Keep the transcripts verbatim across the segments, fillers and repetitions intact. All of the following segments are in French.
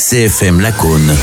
C F M Lacaune,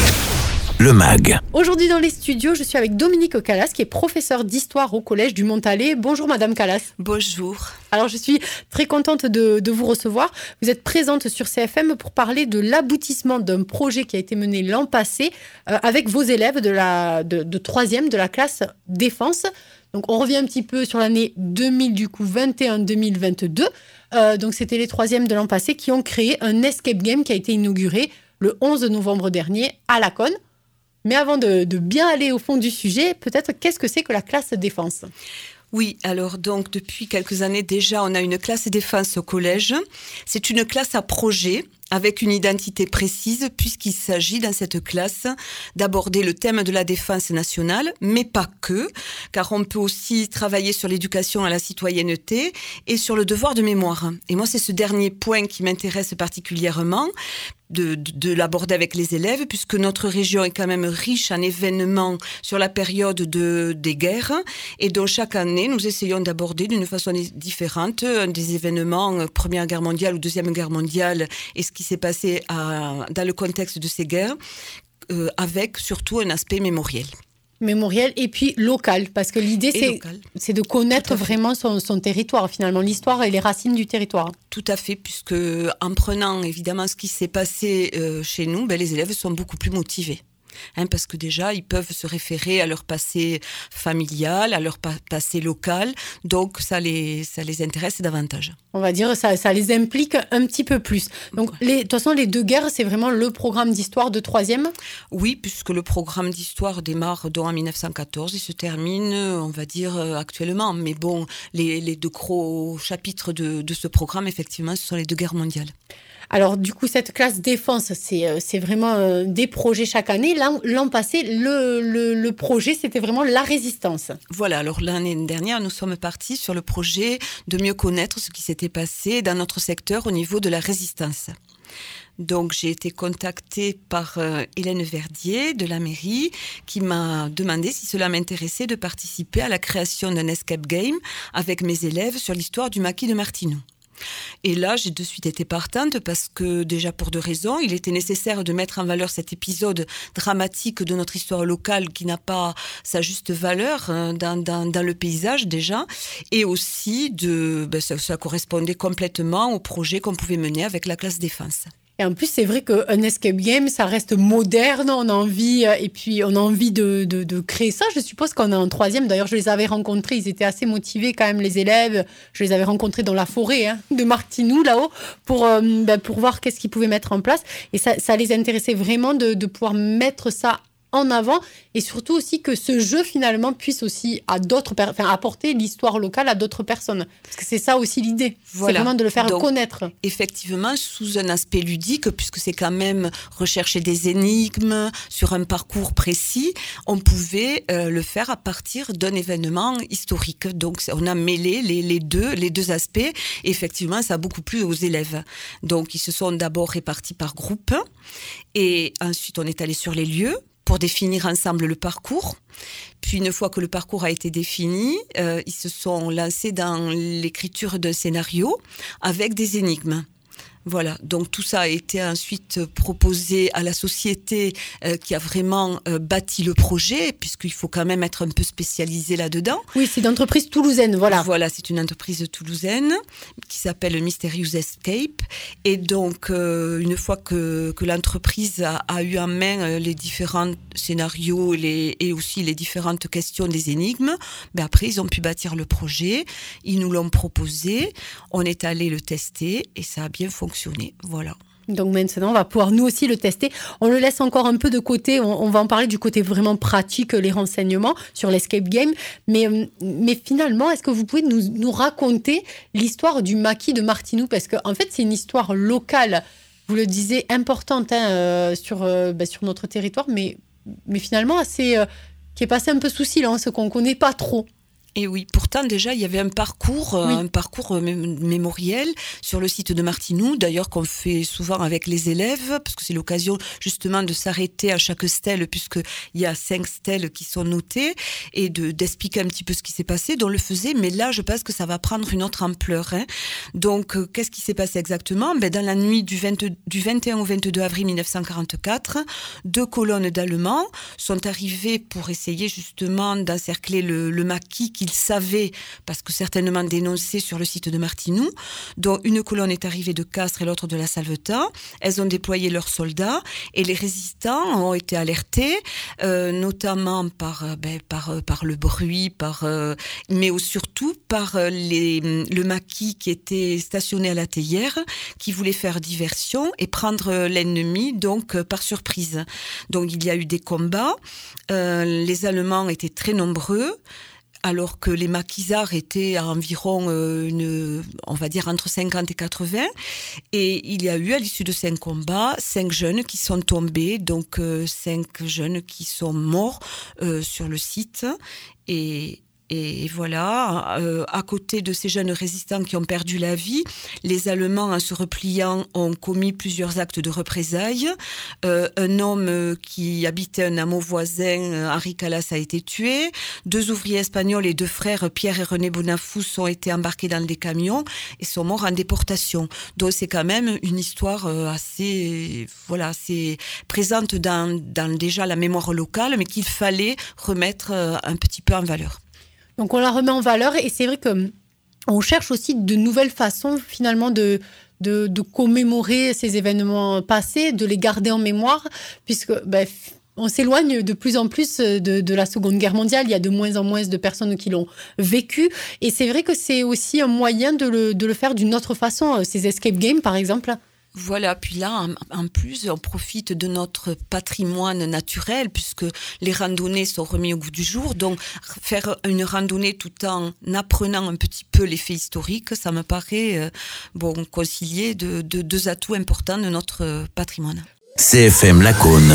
le mag. Aujourd'hui dans les studios, je suis avec Dominique Calas, qui est professeure d'histoire au collège du Montalet. Bonjour Madame Calas. Bonjour. Alors je suis très contente de, de vous recevoir. Vous êtes présente sur C F M pour parler de l'aboutissement d'un projet qui a été mené l'an passé euh, avec vos élèves de, la, de, de troisième de la classe défense. Donc on revient un petit peu sur l'année deux mille, du coup vingt et un deux mille vingt-deux. Euh, donc c'était les troisièmes de l'an passé qui ont créé un escape game qui a été inauguré le onze novembre dernier à Lacaune. Mais avant de, de bien aller au fond du sujet, peut-être qu'est-ce que c'est que la classe défense ? Oui, alors donc depuis quelques années déjà, on a une classe défense au collège. C'est une classe à projet avec une identité précise puisqu'il s'agit dans cette classe d'aborder le thème de la défense nationale, mais pas que, car on peut aussi travailler sur l'éducation à la citoyenneté et sur le devoir de mémoire. Et moi, c'est ce dernier point qui m'intéresse particulièrement. De, de, de l'aborder avec les élèves, puisque notre région est quand même riche en événements sur la période de, des guerres, et donc chaque année, nous essayons d'aborder d'une façon différente des événements Première Guerre mondiale ou Deuxième Guerre mondiale, et ce qui s'est passé à, dans le contexte de ces guerres, euh, avec surtout un aspect mémoriel. Mémoriel et puis local, parce que l'idée c'est, c'est de connaître vraiment son, son territoire, finalement, l'histoire et les racines du territoire. Tout à fait, puisque en prenant évidemment ce qui s'est passé euh, chez nous, ben, les élèves sont beaucoup plus motivés. Hein, parce que déjà, ils peuvent se référer à leur passé familial, à leur pa- passé local, donc ça les, ça les intéresse davantage. On va dire ça, ça les implique un petit peu plus. Donc, les, de toute façon, les deux guerres, c'est vraiment le programme d'histoire de troisième ? Oui, puisque le programme d'histoire démarre donc en dix-neuf cent quatorze et se termine, on va dire, actuellement. Mais bon, les, les deux gros chapitres de, de ce programme, effectivement, ce sont les deux guerres mondiales. Alors, du coup, cette classe défense, c'est, c'est vraiment euh, des projets chaque année. L'an, l'an passé, le, le, le projet, c'était vraiment la résistance. Voilà, alors l'année dernière, nous sommes partis sur le projet de mieux connaître ce qui s'était passé dans notre secteur au niveau de la résistance. Donc, j'ai été contactée par euh, Hélène Verdier de la mairie qui m'a demandé si cela m'intéressait de participer à la création d'un escape game avec mes élèves sur l'histoire du maquis de Martineau. Et là, j'ai de suite été partante parce que, déjà pour deux raisons, il était nécessaire de mettre en valeur cet épisode dramatique de notre histoire locale qui n'a pas sa juste valeur dans, dans, dans le paysage déjà, et aussi de, ben, ça, ça correspondait complètement au projet qu'on pouvait mener avec la classe défense. Et en plus, c'est vrai qu'un escape game, ça reste moderne, on a envie, et puis on a envie de, de, de créer ça. Je suppose qu'on est en troisième. D'ailleurs, je les avais rencontrés, ils étaient assez motivés quand même, les élèves. Je les avais rencontrés dans la forêt hein, de Martineau, là-haut, pour, euh, ben, pour voir qu'est-ce qu'ils pouvaient mettre en place. Et ça, ça les intéressait vraiment de, de pouvoir mettre ça en avant, et surtout aussi que ce jeu finalement puisse aussi à d'autres per- enfin, apporter l'histoire locale à d'autres personnes, parce que c'est ça aussi l'idée, voilà. C'est vraiment de le faire Donc, connaître. Effectivement, sous un aspect ludique, puisque c'est quand même rechercher des énigmes sur un parcours précis, on pouvait euh, le faire à partir d'un événement historique. Donc on a mêlé les, les, deux, les deux aspects, et effectivement ça a beaucoup plu aux élèves. Donc ils se sont d'abord répartis par groupe, et ensuite on est allé sur les lieux pour définir ensemble le parcours. Puis une fois que le parcours a été défini, euh, ils se sont lancés dans l'écriture d'un scénario avec des énigmes. Voilà, donc tout ça a été ensuite proposé à la société euh, qui a vraiment euh, bâti le projet, puisqu'il faut quand même être un peu spécialisé là-dedans. Oui, c'est une entreprise toulousaine, voilà. Voilà, c'est une entreprise toulousaine qui s'appelle Mysterious Escape. Et donc, euh, une fois que, que l'entreprise a, a eu en main euh, les différents scénarios les, et aussi les différentes questions des énigmes, ben après, ils ont pu bâtir le projet, ils nous l'ont proposé, on est allé le tester et ça a bien fonctionné. Voilà. Donc maintenant, on va pouvoir nous aussi le tester. On le laisse encore un peu de côté. On, on va en parler du côté vraiment pratique, les renseignements sur l'escape game. Mais, mais finalement, est-ce que vous pouvez nous, nous raconter l'histoire du maquis de Martineau ? Parce qu'en en fait, c'est une histoire locale, vous le disiez, importante hein, euh, sur, euh, bah, sur notre territoire, mais, mais finalement, assez, euh, qui est passée un peu sous silence, qu'on ne connaît pas trop. Et oui, pourtant déjà il y avait un parcours, Oui. un parcours mé- mémoriel sur le site de Martinou, d'ailleurs qu'on fait souvent avec les élèves, parce que c'est l'occasion justement de s'arrêter à chaque stèle, puisqu'il y a cinq stèles qui sont notées, et de, d'expliquer un petit peu ce qui s'est passé, dont on le faisait, mais là je pense que ça va prendre une autre ampleur. Hein. Donc euh, qu'est-ce qui s'est passé exactement? Ben, dans la nuit du, vingt, du vingt et un au vingt-deux avril mille neuf cent quarante-quatre, deux colonnes d'Allemands sont arrivées pour essayer justement d'encercler le, le maquis qu'ils savaient, parce que certainement dénoncé sur le site de Martinou, dont une colonne est arrivée de Castres et l'autre de la Salvetat. Elles ont déployé leurs soldats et les résistants ont été alertés, euh, notamment par, euh, ben, par, euh, par le bruit, par, euh, mais surtout par euh, les, le maquis qui était stationné à la théière, qui voulait faire diversion et prendre l'ennemi donc euh, par surprise. Donc il y a eu des combats, euh, les Allemands étaient très nombreux, alors que les maquisards étaient à environ, euh, une, on va dire, entre cinquante et quatre-vingts. Et il y a eu, à l'issue de cinq combats, cinq jeunes qui sont tombés, donc euh, cinq jeunes qui sont morts euh, sur le site. Et... Et voilà, euh, à côté de ces jeunes résistants qui ont perdu la vie, les Allemands, en se repliant, ont commis plusieurs actes de représailles. Euh, un homme qui habitait un hameau voisin, Henri Calas, a été tué. Deux ouvriers espagnols et deux frères, Pierre et René Bonafous, ont été embarqués dans des camions et sont morts en déportation. Donc c'est quand même une histoire assez, voilà, assez présente dans, dans déjà la mémoire locale, mais qu'il fallait remettre un petit peu en valeur. Donc on la remet en valeur et c'est vrai qu'on cherche aussi de nouvelles façons finalement de, de, de commémorer ces événements passés, de les garder en mémoire, puisque ben, on s'éloigne de plus en plus de, de la Seconde Guerre mondiale. Il y a de moins en moins de personnes qui l'ont vécu. Et c'est vrai que c'est aussi un moyen de le, de le faire d'une autre façon. Ces escape games, par exemple. Voilà, puis là, en, en plus, on profite de notre patrimoine naturel, puisque les randonnées sont remises au goût du jour. Donc, faire une randonnée tout en apprenant un petit peu les faits historiques, ça me paraît euh, bon, concilier de, de deux atouts importants de notre patrimoine. C F M Lacaune.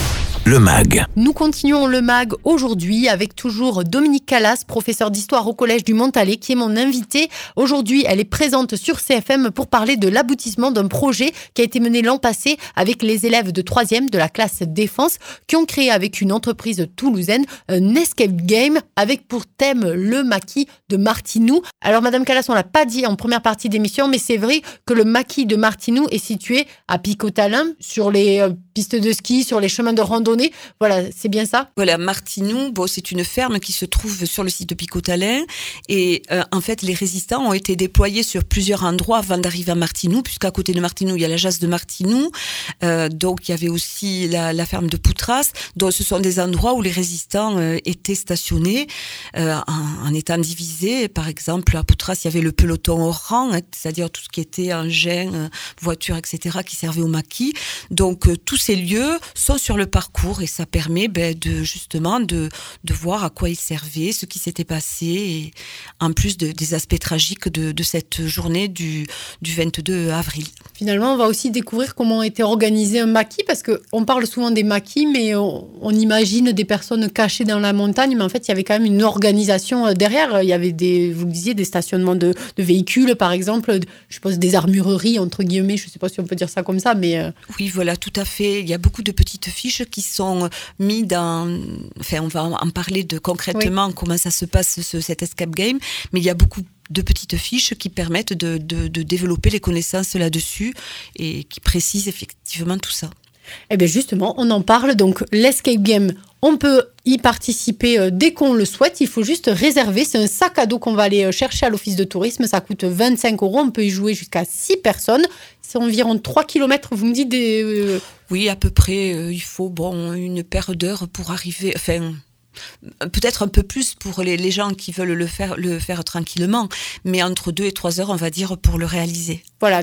Le MAG. Nous continuons le MAG aujourd'hui avec toujours Dominique Calas, professeure d'histoire au Collège du Montalet, qui est mon invitée. Aujourd'hui, elle est présente sur C F M pour parler de l'aboutissement d'un projet qui a été mené l'an passé avec les élèves de troisième de la classe défense qui ont créé avec une entreprise toulousaine un escape game avec pour thème le maquis de Martinou. Alors Madame Calas, on l'a pas dit en première partie d'émission, mais c'est vrai que le maquis de Martinou est situé à Picotalin, sur les euh, pistes de ski, sur les chemins de randonnée. Voilà, c'est bien ça? Voilà, Martinou, bon, c'est une ferme qui se trouve sur le site de Picotalin. Et euh, en fait, les résistants ont été déployés sur plusieurs endroits avant d'arriver à Martinou, puisqu'à côté de Martinou, il y a la Jasse de Martinou. Euh, donc, il y avait aussi la, la ferme de Poutras. Donc, ce sont des endroits où les résistants euh, étaient stationnés euh, en, en étant divisés. Par exemple, à Poutras, il y avait le peloton au rang, hein, c'est-à-dire tout ce qui était engins, euh, voitures, et cetera, qui servaient au maquis. Donc, euh, tous ces lieux sont sur le parcours. Et ça permet ben, de, justement de, de voir à quoi il servait, ce qui s'était passé, et en plus de, des aspects tragiques de, de cette journée du, du vingt-deux avril. Finalement, on va aussi découvrir comment était organisé un maquis, parce qu'on parle souvent des maquis, mais on, on imagine des personnes cachées dans la montagne, mais en fait, il y avait quand même une organisation derrière. Il y avait, des, vous le disiez, des stationnements de, de véhicules, par exemple, je suppose des armureries, entre guillemets, je ne sais pas si on peut dire ça comme ça, mais... Oui, voilà, tout à fait. Il y a beaucoup de petites fiches qui sont mis dans... Enfin, on va en parler de concrètement oui. comment ça se passe, ce, cet escape game, mais il y a beaucoup de petites fiches qui permettent de, de, de développer les connaissances là-dessus et qui précisent effectivement tout ça. Eh bien justement, on en parle. Donc l'escape game, on peut y participer dès qu'on le souhaite. Il faut juste réserver. C'est un sac à dos qu'on va aller chercher à l'office de tourisme. Ça coûte vingt-cinq euros. On peut y jouer jusqu'à six personnes. C'est environ trois kilomètres. Vous me dites des... Euh... Oui, à peu près. Euh, il faut bon, une paire d'heures pour arriver... Enfin... Peut-être un peu plus pour les, les gens qui veulent le faire, le faire tranquillement, mais entre deux et trois heures, on va dire, pour le réaliser. Voilà, donc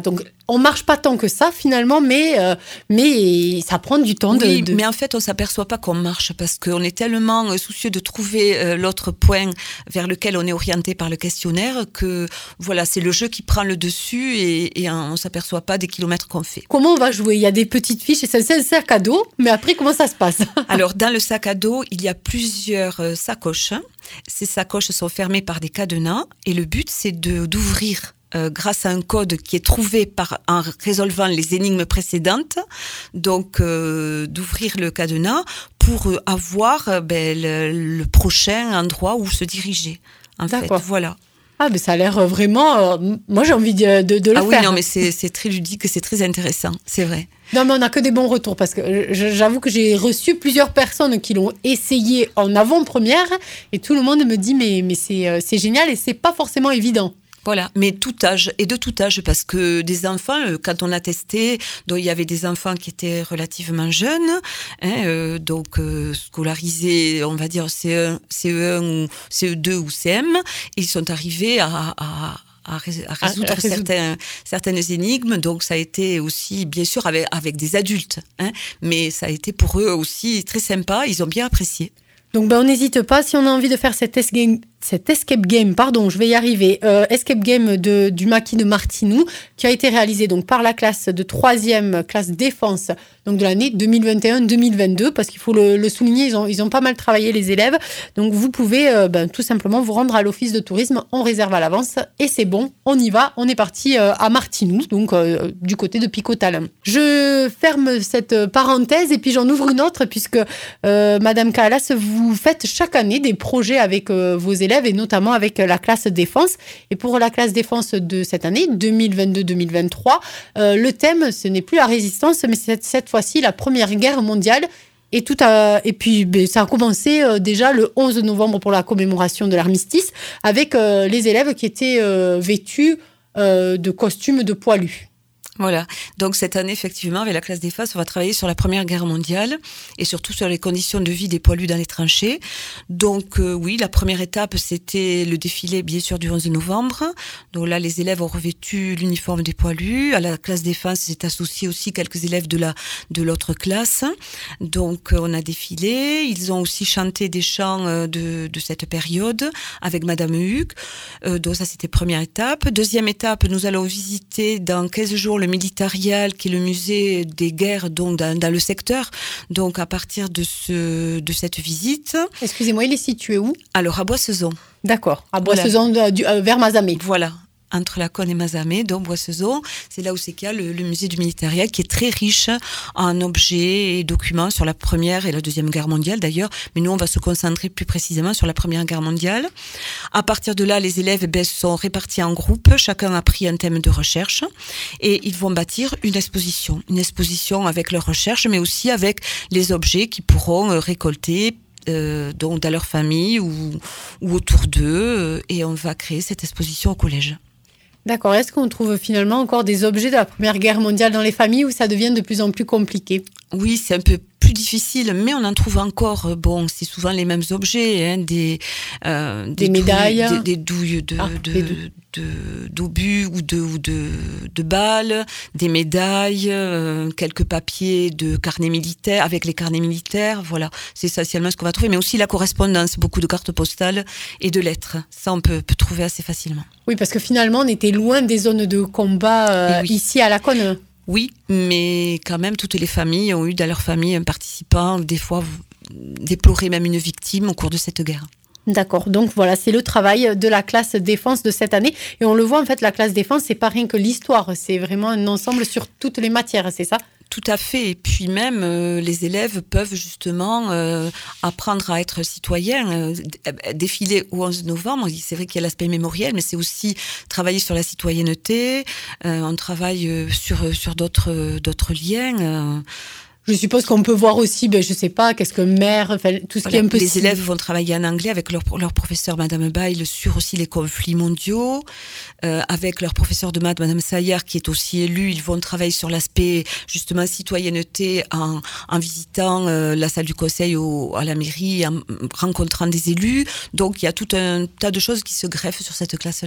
on marche pas tant que ça finalement, mais, euh, mais ça prend du temps. Oui, de, de... mais en fait, on s'aperçoit pas qu'on marche parce qu'on est tellement soucieux de trouver euh, l'autre point vers lequel on est orienté par le questionnaire que voilà, c'est le jeu qui prend le dessus et, et on s'aperçoit pas des kilomètres qu'on fait. Comment on va jouer ? Il y a des petites fiches et c'est un sac à dos, mais après, comment ça se passe ? Alors, dans le sac à dos, il y a plusieurs euh, sacoches. Ces sacoches sont fermées par des cadenas et le but, c'est de, d'ouvrir Euh, grâce à un code qui est trouvé par, en résolvant les énigmes précédentes, donc euh, d'ouvrir le cadenas pour euh, avoir euh, ben, le, le prochain endroit où se diriger. En D'accord. fait, voilà. Ah, mais ça a l'air vraiment... Euh, moi, j'ai envie de, de, de le ah faire. Ah oui, non, mais c'est, c'est très ludique, c'est très intéressant, c'est vrai. Non, mais on n'a que des bons retours parce que j'avoue que j'ai reçu plusieurs personnes qui l'ont essayé en avant-première et tout le monde me dit mais, mais c'est, c'est génial et c'est pas forcément évident. Voilà, mais tout âge, et de tout âge, parce que des enfants, quand on a testé, donc il y avait des enfants qui étaient relativement jeunes, hein, euh, donc euh, scolarisés, on va dire C un, C E un ou C E deux ou C M, et ils sont arrivés à... à à, rés- à résoudre, à, à résoudre. Certains, certaines énigmes, donc ça a été aussi, bien sûr, avec, avec des adultes, hein, mais ça a été pour eux aussi très sympa, ils ont bien apprécié. Donc ben, on n'hésite pas, si on a envie de faire cette escape, cette escape game, pardon, je vais y arriver, euh, escape game de, du maquis de Martinou, qui a été réalisé donc, par la classe de troisième, classe défense, donc de l'année deux mille vingt et un deux mille vingt-deux, parce qu'il faut le, le souligner, ils ont, ils ont pas mal travaillé les élèves. Donc vous pouvez euh, ben, tout simplement vous rendre à l'office de tourisme, on réserve à l'avance, et c'est bon, on y va, on est parti euh, à Martinou, donc euh, du côté de Picotal. Je ferme cette parenthèse, et puis j'en ouvre une autre, puisque euh, Madame Kalas, vous faites chaque année des projets avec euh, vos élèves, et notamment avec la classe défense. Et pour la classe défense de cette année, deux mille vingt-deux deux mille vingt-trois, euh, le thème, ce n'est plus la résistance, mais c'est cette fois-ci la Première Guerre mondiale. Et, tout a, et puis, ben, ça a commencé euh, déjà le onze novembre pour la commémoration de l'armistice, avec euh, les élèves qui étaient euh, vêtus euh, de costumes de poilus. Voilà. Donc, cette année, effectivement, avec la classe défense, on va travailler sur la Première Guerre mondiale et surtout sur les conditions de vie des poilus dans les tranchées. Donc, euh, oui, la première étape, c'était le défilé, bien sûr, du onze novembre. Donc là, les élèves ont revêtu l'uniforme des poilus. À la classe défense, c'est associé aussi quelques élèves de la, de l'autre classe. Donc, euh, on a défilé. Ils ont aussi chanté des chants euh, de, de cette période avec Madame Hugues. Euh, donc, ça, c'était première étape. Deuxième étape, nous allons visiter dans quinze jours le Militarial, qui est le musée des guerres donc dans, dans le secteur. Donc à partir de ce de cette visite. Excusez-moi, il est situé où ? Alors à Boissezon. D'accord, à Boissezon voilà. de, euh, vers Mazamet. Voilà. Entre Laconne et Mazamet, donc Boissezon, c'est là où c'est qu'il y a le, le musée du Militarial qui est très riche en objets et documents sur la Première et la Deuxième Guerre mondiale d'ailleurs, mais nous on va se concentrer plus précisément sur la Première Guerre mondiale. À partir de là, les élèves ben, sont répartis en groupes, chacun a pris un thème de recherche et ils vont bâtir une exposition, une exposition avec leurs recherches, mais aussi avec les objets qu'ils pourront euh, récolter Euh, donc dans leur famille ou, ou autour d'eux, euh, et on va créer cette exposition au collège. D'accord. Est-ce qu'on trouve finalement encore des objets de la Première Guerre mondiale dans les familles où ça devient de plus en plus compliqué ? Oui, c'est un peu plus difficile, mais on en trouve encore. Bon, c'est souvent les mêmes objets, hein, des, euh, des, des médailles, douilles, des, des douilles de, ah, de, des douilles. de, d'obus ou de, ou de, de balles, des médailles, euh, quelques papiers de carnets militaires, avec les carnets militaires. Voilà, c'est essentiellement ce qu'on va trouver, mais aussi la correspondance, beaucoup de cartes postales et de lettres. Ça, on peut, peut trouver assez facilement. Oui, parce que finalement, on était loin des zones de combat euh, oui. ici à Laconne. Oui, mais quand même, toutes les familles ont eu dans leur famille un participant, des fois déploré même une victime au cours de cette guerre. D'accord, donc voilà, c'est le travail de la classe défense de cette année. Et on le voit, en fait, la classe défense, c'est pas rien que l'histoire, c'est vraiment un ensemble sur toutes les matières, c'est ça ? Tout à fait. Et puis même, euh, les élèves peuvent justement euh, apprendre à être citoyens. Euh, défiler au onze novembre, c'est vrai qu'il y a l'aspect mémoriel, mais c'est aussi travailler sur la citoyenneté. Euh, on travaille sur, sur d'autres, d'autres liens. Euh, Je suppose qu'on peut voir aussi, ben, je sais pas, qu'est-ce que mère, enfin, tout ce voilà, qui est un peu... Les si... élèves vont travailler en anglais avec leur, leur professeur Madame Bail sur aussi les conflits mondiaux, euh, avec leur professeur de maths Madame Saillard qui est aussi élue. Ils vont travailler sur l'aspect justement citoyenneté en, en visitant euh, la salle du conseil au, à la mairie, en rencontrant des élus. Donc il y a tout un tas de choses qui se greffent sur cette classe-là.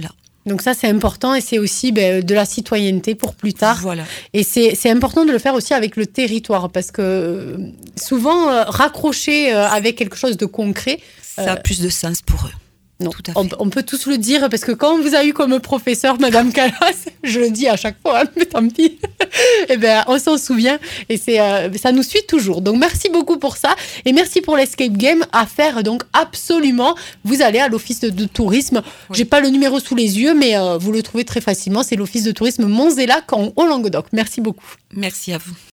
Donc ça, c'est important et c'est aussi ben, de la citoyenneté pour plus tard. Voilà. Et c'est, c'est important de le faire aussi avec le territoire parce que euh, souvent, euh, raccrocher euh, avec quelque chose de concret... Ça a plus de sens pour eux. Non, Tout à fait. on, on peut tous le dire parce que quand on vous a eu comme professeur, Madame Calas, je le dis à chaque fois, hein, mais tant pis, eh ben, on s'en souvient et c'est, euh, ça nous suit toujours. Donc merci beaucoup pour ça et merci pour l'escape game à faire donc absolument. Vous allez à l'office de, de tourisme. Oui. J'ai pas le numéro sous les yeux, mais euh, vous le trouvez très facilement. C'est l'office de tourisme Monzellac en Haut-Languedoc. Merci beaucoup. Merci à vous.